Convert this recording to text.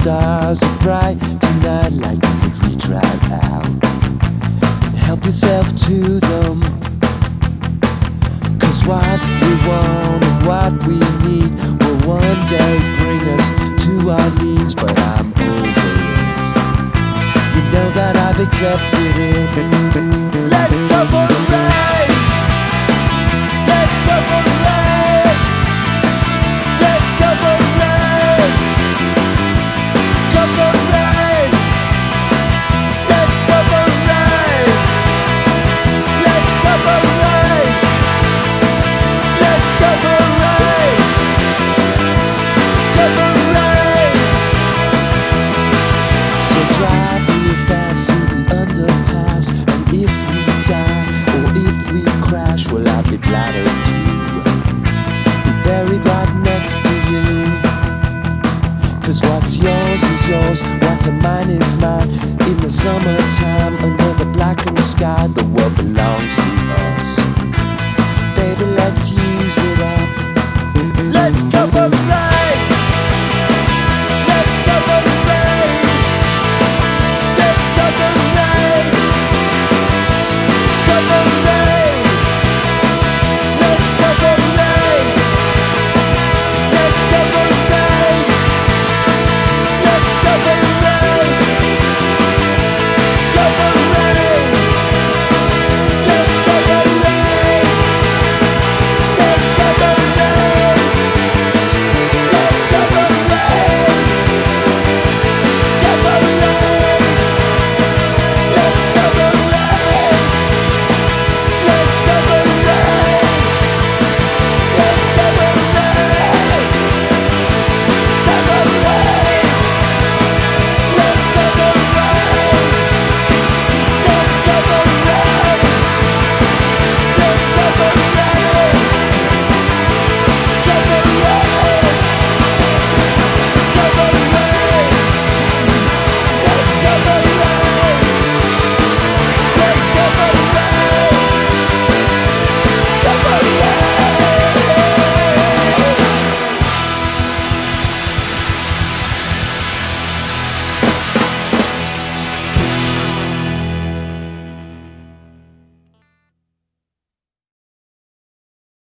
stars are bright tonight, like you could reach right out and help yourself to them. 'Cause what we want and what we need will one day bring us to our knees. But I'm over it, you know that I've accepted it. Let's go for the ride. Let's go for the ride. Let's go for the ride. Go for the ride. Let's go for the ride. Let's go for the ride. Let's go for the ride. Go for the ride. So drive real fast through the underpass, and if we die or if we crash, well, I'll be flattered too. Be buried right next to you. 'Cause what's yours is yours, what's mine is mine. In the summertime, under the blackened sky, the world belongs to us. Baby, let's use it up.